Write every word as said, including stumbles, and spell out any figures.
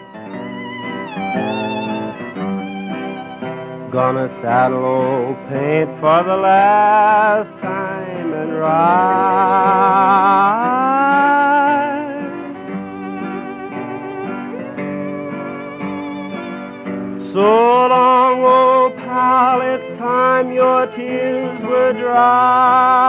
Gonna saddle old paint for the last time and ride. So long, old pal, it's time your tears were dry.